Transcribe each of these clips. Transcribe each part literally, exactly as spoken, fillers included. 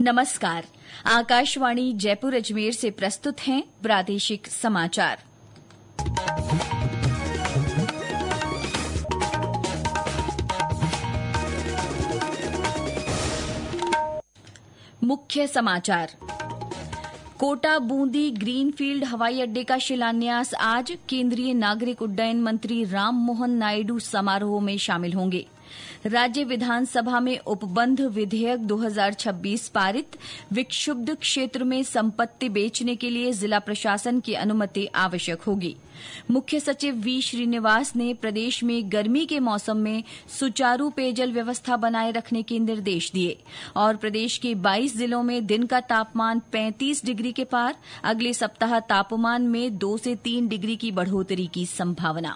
नमस्कार। आकाशवाणी जयपुर अजमेर से प्रस्तुत हैं प्रादेशिक समाचार। मुख्य समाचार। कोटा बूंदी ग्रीनफील्ड हवाई अड्डे का शिलान्यास आज। केंद्रीय नागरिक उड्डयन मंत्री राम मोहन नायडू समारोह में शामिल होंगे। राज्य विधानसभा में उपबंध विधेयक दो हज़ार छब्बीस पारित। विक्षुब्ध क्षेत्र में संपत्ति बेचने के लिए जिला प्रशासन की अनुमति आवश्यक होगी। मुख्य सचिव वी श्रीनिवास ने प्रदेश में गर्मी के मौसम में सुचारू पेयजल व्यवस्था बनाए रखने के निर्देश दिए। और प्रदेश के बाईस जिलों में दिन का तापमान पैंतीस डिग्री के पार। अगले सप्ताह तापमान में दो से तीन डिग्री की बढ़ोतरी की संभावना।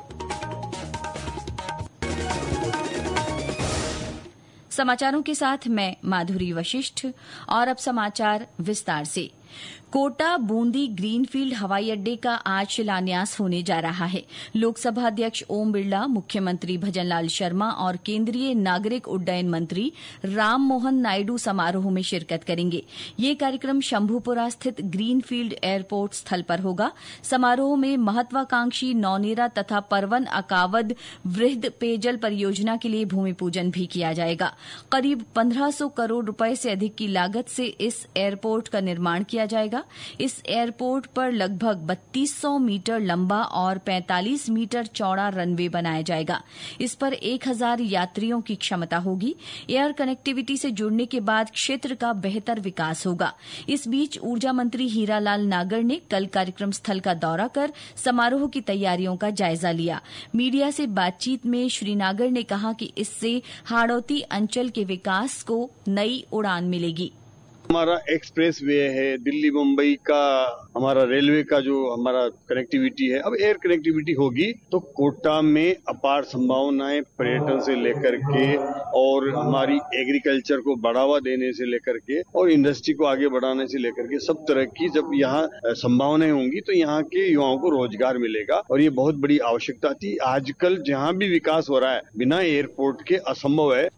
समाचारों के साथ मैं माधुरी वशिष्ठ। और अब समाचार विस्तार से। कोटा बूंदी ग्रीनफील्ड हवाई अड्डे का आज शिलान्यास होने जा रहा है। लोकसभा अध्यक्ष ओम बिरला, मुख्यमंत्री भजनलाल शर्मा और केंद्रीय नागरिक उड्डयन मंत्री राम मोहन नायडू समारोह में शिरकत करेंगे। ये कार्यक्रम शंभुपुरा स्थित ग्रीनफील्ड एयरपोर्ट स्थल पर होगा। समारोह में महत्वाकांक्षी नौनेरा तथा परवन अकावद वृहद पेयजल परियोजना के लिए भूमि पूजन भी किया जाएगा। करीब पंद्रह सौ करोड़ रुपए से अधिक की लागत से इस एयरपोर्ट का निर्माण किया जाएगा। इस एयरपोर्ट पर लगभग बत्तीस सौ मीटर लंबा और पैंतालीस मीटर चौड़ा रनवे बनाया जाएगा। इस पर एक हज़ार यात्रियों की क्षमता होगी। एयर कनेक्टिविटी से जुड़ने के बाद क्षेत्र का बेहतर विकास होगा। इस बीच ऊर्जा मंत्री हीरालाल नागर ने कल कार्यक्रम स्थल का दौरा कर समारोह की तैयारियों का जायजा लिया। मीडिया से बातचीत में श्री नागर ने कहा कि इससे हाड़ौती अंचल के विकास को नई उड़ान मिलेगी। हमारा एक्सप्रेस वे है, दिल्ली मुंबई का हमारा रेलवे का जो हमारा कनेक्टिविटी है, अब एयर कनेक्टिविटी होगी तो कोटा में अपार संभावनाएं पर्यटन से लेकर के और हमारी एग्रीकल्चर को बढ़ावा देने से लेकर के और इंडस्ट्री को आगे बढ़ाने से लेकर के सब तरह की जब यहाँ संभावनाएं होंगी तो यहाँ के युवाओं को रोजगार मिलेगा और ये बहुत बड़ी आवश्यकता थी। आजकल जहाँ भी विकास हो रहा है बिना एयरपोर्ट के असंभव है।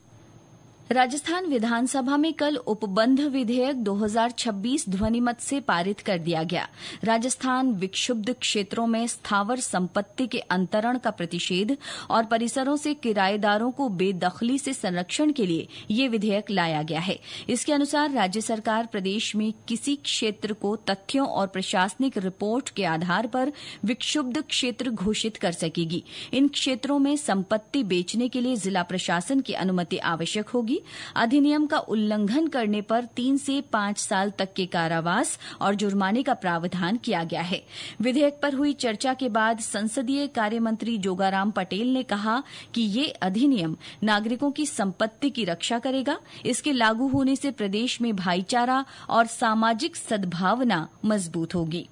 राजस्थान विधानसभा में कल उपबंध विधेयक दो हज़ार छब्बीस ध्वनिमत से पारित कर दिया गया। राजस्थान विक्षुब्ध क्षेत्रों में स्थावर संपत्ति के अंतरण का प्रतिषेध और परिसरों से किराएदारों को बेदखली से संरक्षण के लिए ये विधेयक लाया गया है। इसके अनुसार राज्य सरकार प्रदेश में किसी क्षेत्र को तथ्यों और प्रशासनिक रिपोर्ट के आधार पर विक्षुब्ध क्षेत्र घोषित कर सकेगी। इन क्षेत्रों में संपत्ति बेचने के लिए जिला प्रशासन की अनुमति आवश्यक होगी। अधिनियम का उल्लंघन करने पर तीन से पांच साल तक के कारावास और जुर्माने का प्रावधान किया गया है। विधेयक पर हुई चर्चा के बाद संसदीय कार्य मंत्री जोगाराम पटेल ने कहा कि ये अधिनियम नागरिकों की संपत्ति की रक्षा करेगा। इसके लागू होने से प्रदेश में भाईचारा और सामाजिक सद्भावना मजबूत होगी।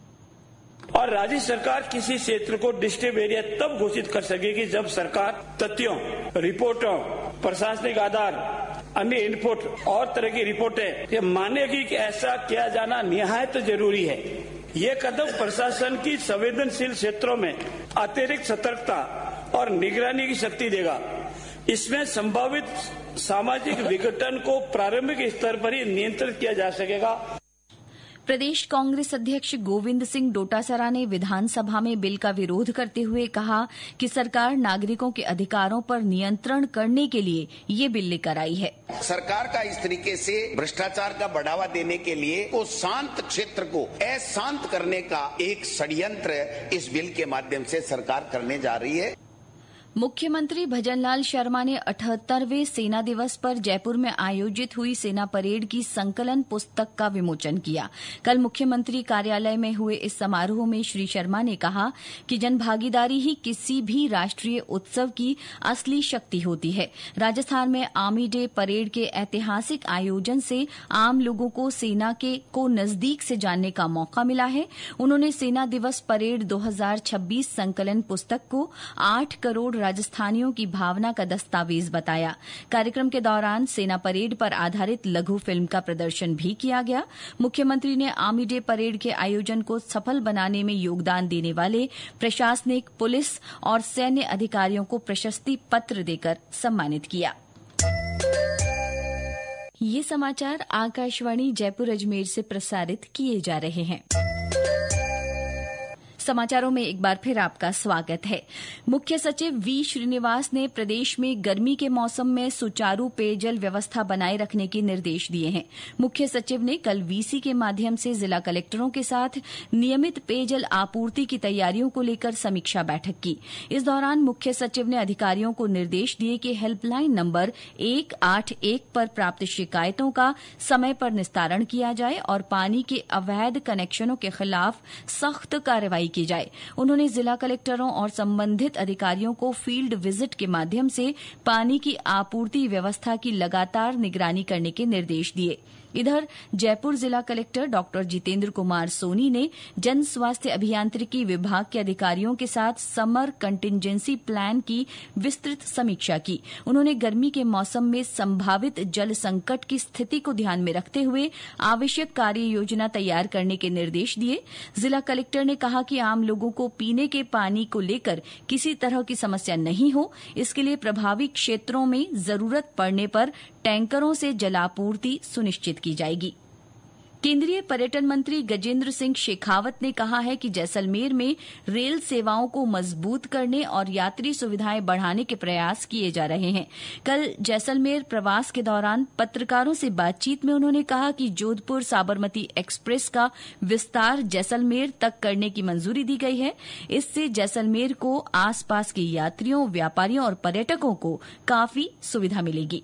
और राज्य सरकार किसी क्षेत्र को डिस्टर्ब एरिया तब घोषित कर सकेगी जब सरकार तथ्यों, रिपोर्टों, प्रशासनिक आधार, अन्य इनपुट और तरह की रिपोर्टें ये मानेगी कि ऐसा किया जाना निहायत जरूरी है। ये कदम प्रशासन की संवेदनशील क्षेत्रों में अतिरिक्त सतर्कता और निगरानी की शक्ति देगा। इसमें संभावित सामाजिक विघटन को प्रारंभिक स्तर पर ही नियंत्रित किया जा सकेगा। प्रदेश कांग्रेस अध्यक्ष गोविंद सिंह डोटासरा ने विधानसभा में बिल का विरोध करते हुए कहा कि सरकार नागरिकों के अधिकारों पर नियंत्रण करने के लिए ये बिल लेकर आई है। सरकार का इस तरीके से भ्रष्टाचार का बढ़ावा देने के लिए वो शांत क्षेत्र को अशांत करने का एक षड्यंत्र इस बिल के माध्यम से सरकार करने जा रही है। मुख्यमंत्री भजनलाल शर्मा ने अठहत्तरवें सेना दिवस पर जयपुर में आयोजित हुई सेना परेड की संकलन पुस्तक का विमोचन किया। कल मुख्यमंत्री कार्यालय में हुए इस समारोह में श्री शर्मा ने कहा कि जनभागीदारी ही किसी भी राष्ट्रीय उत्सव की असली शक्ति होती है। राजस्थान में आर्मी डे परेड के ऐतिहासिक आयोजन से आम लोगों को सेना के को नजदीक से जानने का मौका मिला है। उन्होंने सेना दिवस परेड दो हज़ार छब्बीस संकलन पुस्तक को आठ करोड़ राजस्थानियों की भावना का दस्तावेज बताया। कार्यक्रम के दौरान सेना परेड पर आधारित लघु फिल्म का प्रदर्शन भी किया गया। मुख्यमंत्री ने आर्मी डे परेड के आयोजन को सफल बनाने में योगदान देने वाले प्रशासनिक, पुलिस और सैन्य अधिकारियों को प्रशस्ति पत्र देकर सम्मानित किया। ये समाचार आकाशवाणी जयपुर अजमेर से प्रसारित किए जा रहे हैं। समाचारों में एक बार फिर आपका स्वागत है। मुख्य सचिव वी श्रीनिवास ने प्रदेश में गर्मी के मौसम में सुचारू पेयजल व्यवस्था बनाए रखने के निर्देश दिए हैं। मुख्य सचिव ने कल वीसी के माध्यम से जिला कलेक्टरों के साथ नियमित पेयजल आपूर्ति की तैयारियों को लेकर समीक्षा बैठक की। इस दौरान मुख्य सचिव ने अधिकारियों को निर्देश दिए कि हेल्पलाइन नंबर एक आठ एक पर प्राप्त शिकायतों का समय पर निस्तारण किया जाए और पानी के अवैध कनेक्शनों के खिलाफ सख्त कार्रवाई की जाए। उन्होंने जिला कलेक्टरों और संबंधित अधिकारियों को फील्ड विजिट के माध्यम से पानी की आपूर्ति व्यवस्था की लगातार निगरानी करने के निर्देश दिए। इधर जयपुर जिला कलेक्टर डॉक्टर जितेंद्र कुमार सोनी ने जन स्वास्थ्य अभियांत्रिकी विभाग के अधिकारियों के साथ समर कंटिंजेंसी प्लान की विस्तृत समीक्षा की। उन्होंने गर्मी के मौसम में संभावित जल संकट की स्थिति को ध्यान में रखते हुए आवश्यक कार्य योजना तैयार करने के निर्देश दिए। जिला कलेक्टर ने कहा कि आम लोगों को पीने के पानी को लेकर किसी तरह की समस्या नहीं हो, इसके लिए प्रभावित क्षेत्रों में जरूरत पड़ने पर टैंकरों से जलापूर्ति सुनिश्चित की जाएगी। केंद्रीय पर्यटन मंत्री गजेंद्र सिंह शेखावत ने कहा है कि जैसलमेर में रेल सेवाओं को मजबूत करने और यात्री सुविधाएं बढ़ाने के प्रयास किए जा रहे हैं। कल जैसलमेर प्रवास के दौरान पत्रकारों से बातचीत में उन्होंने कहा कि जोधपुर साबरमती एक्सप्रेस का विस्तार जैसलमेर तक करने की मंजूरी दी गई है। इससे जैसलमेर को आसपास के यात्रियों, व्यापारियों और पर्यटकों को काफी सुविधा मिलेगी।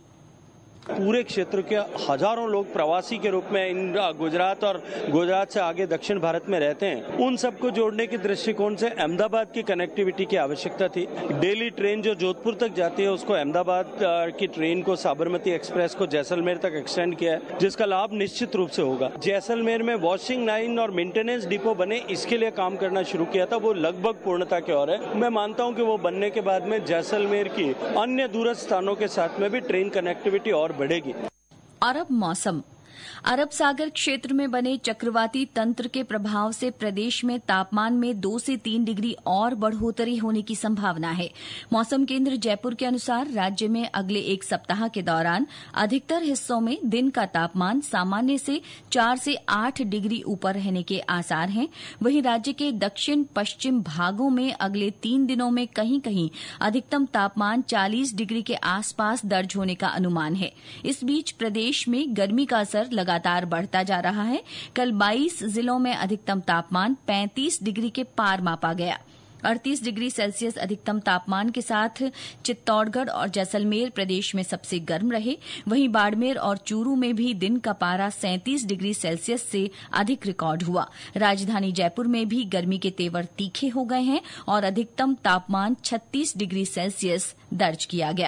पूरे क्षेत्र के हजारों लोग प्रवासी के रूप में इन गुजरात और गुजरात से आगे दक्षिण भारत में रहते हैं। उन सबको जोड़ने के दृष्टिकोण से अहमदाबाद की कनेक्टिविटी की आवश्यकता थी। डेली ट्रेन जो जोधपुर तक जाती है उसको अहमदाबाद की ट्रेन को साबरमती एक्सप्रेस को जैसलमेर तक एक्सटेंड किया है, जिसका लाभ निश्चित रूप से होगा। जैसलमेर में वॉशिंग लाइन और मेंटेनेंस डिपो बने, इसके लिए काम करना शुरू किया था, वो लगभग पूर्णता की ओर है। मैं मानता हूँ कि वो बनने के बाद में जैसलमेर की अन्य दूरस्थ स्थानों के साथ में भी ट्रेन कनेक्टिविटी और बढ़ेगी। और अब मौसम। अरब सागर क्षेत्र में बने चक्रवाती तंत्र के प्रभाव से प्रदेश में तापमान में दो से तीन डिग्री और बढ़ोतरी होने की संभावना है। मौसम केंद्र जयपुर के अनुसार राज्य में अगले एक सप्ताह के दौरान अधिकतर हिस्सों में दिन का तापमान सामान्य से चार से आठ डिग्री ऊपर रहने के आसार हैं। वहीं राज्य के दक्षिण पश्चिम भागों में अगले तीन दिनों में कहीं कहीं अधिकतम तापमान चालीस डिग्री के आसपास दर्ज होने का अनुमान है। इस बीच प्रदेश में गर्मी का असर लगातार बढ़ता जा रहा है। कल बाईस जिलों में अधिकतम तापमान पैंतीस डिग्री के पार मापा गया। अड़तीस डिग्री सेल्सियस अधिकतम तापमान के साथ चित्तौड़गढ़ और जैसलमेर प्रदेश में सबसे गर्म रहे। वहीं बाड़मेर और चूरू में भी दिन का पारा सैंतीस डिग्री सेल्सियस से अधिक रिकॉर्ड हुआ। राजधानी जयपुर में भी गर्मी के तेवर तीखे हो गए हैं और अधिकतम तापमान छत्तीस डिग्री सेल्सियस दर्ज किया गया।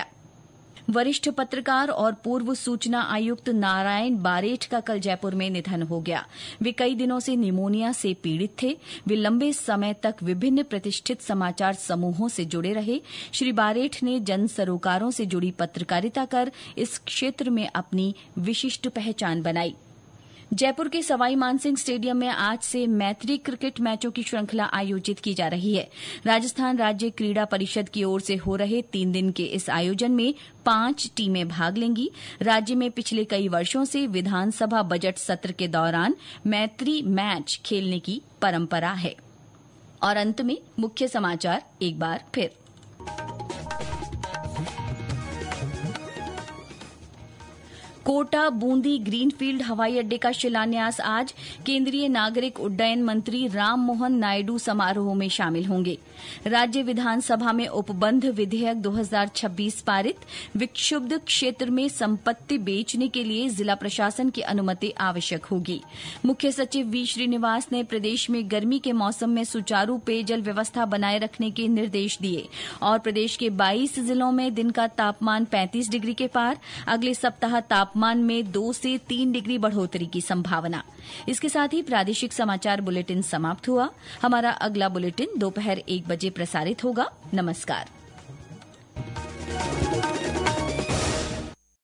वरिष्ठ पत्रकार और पूर्व सूचना आयुक्त नारायण बारेठ का कल जयपुर में निधन हो गया। वे कई दिनों से निमोनिया से पीड़ित थे। वे लंबे समय तक विभिन्न प्रतिष्ठित समाचार समूहों से जुड़े रहे। श्री बारेठ ने जन सरोकारों से जुड़ी पत्रकारिता कर इस क्षेत्र में अपनी विशिष्ट पहचान बनाई। जयपुर के सवाई मानसिंह स्टेडियम में आज से मैत्री क्रिकेट मैचों की श्रृंखला आयोजित की जा रही है। राजस्थान राज्य क्रीड़ा परिषद की ओर से हो रहे तीन दिन के इस आयोजन में पांच टीमें भाग लेंगी। राज्य में पिछले कई वर्षों से विधानसभा बजट सत्र के दौरान मैत्री मैच खेलने की परंपरा है। और अंत में मुख्य समाचार एक बार फिर। कोटा बूंदी ग्रीनफील्ड हवाई अड्डे का शिलान्यास आज। केंद्रीय नागरिक उड्डयन मंत्री राम मोहन नायडू समारोह में शामिल होंगे। राज्य विधानसभा में उपबंध विधेयक दो हज़ार छब्बीस पारित। विक्षुब्ध क्षेत्र में संपत्ति बेचने के लिए जिला प्रशासन की अनुमति आवश्यक होगी। मुख्य सचिव वी श्रीनिवास ने प्रदेश में गर्मी के मौसम में सुचारू पेयजल व्यवस्था बनाए रखने के निर्देश दिए। और प्रदेश के बाईस जिलों में दिन का तापमान पैंतीस डिग्री के पार। अगले सप्ताह तापमान तापमान में दो से तीन डिग्री बढ़ोतरी की संभावना। इसके साथ ही प्रादेशिक समाचार बुलेटिन समाप्त हुआ। हमारा अगला बुलेटिन दोपहर एक बजे प्रसारित होगा। नमस्कार।